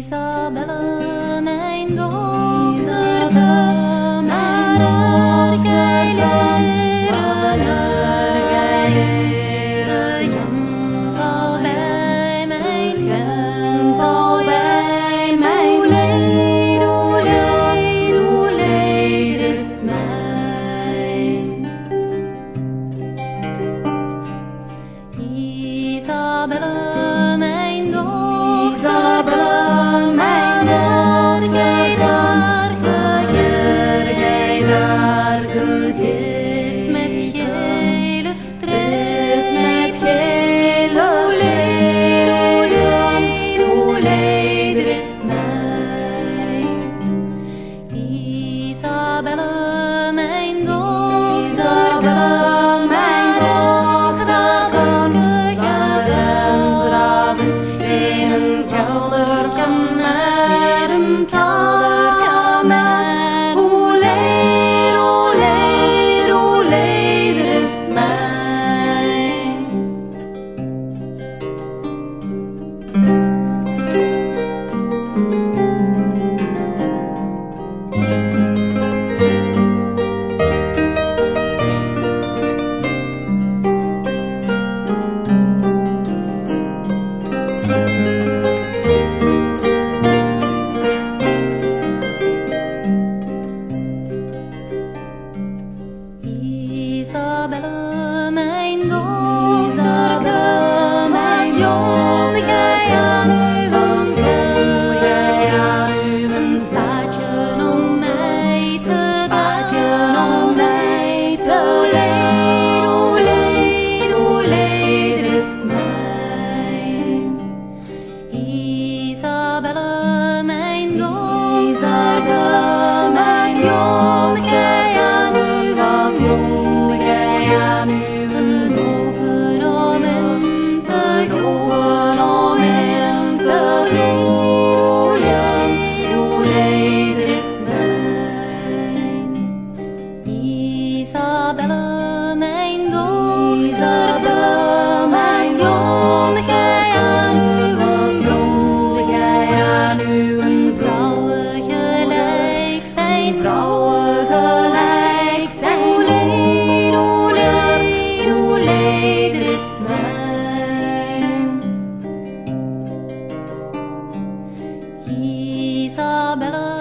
Isabelle, mijn dochterke, naar gij leren te gent al bij mijn gent al bij mijn hoe leed is het mij. Isabelle, mijn dochterke, is met gele stress, met gele hoe leed is het mij. Isabelle, mijn dochterke, mijn dochterke, gegeven in een kelderke met een talderke. Isabelle, mijn dochterke, wat jong gij aan uw velden, een staartje om mij te hoe leed is het mij. Isabelle, mijn dochterke, wat jong gij aan uw velden, Isabelle, mijn dochterke, wat jong gij aan uw een vrouwen gelijk zijn, hoe leed is het mij. Isabelle.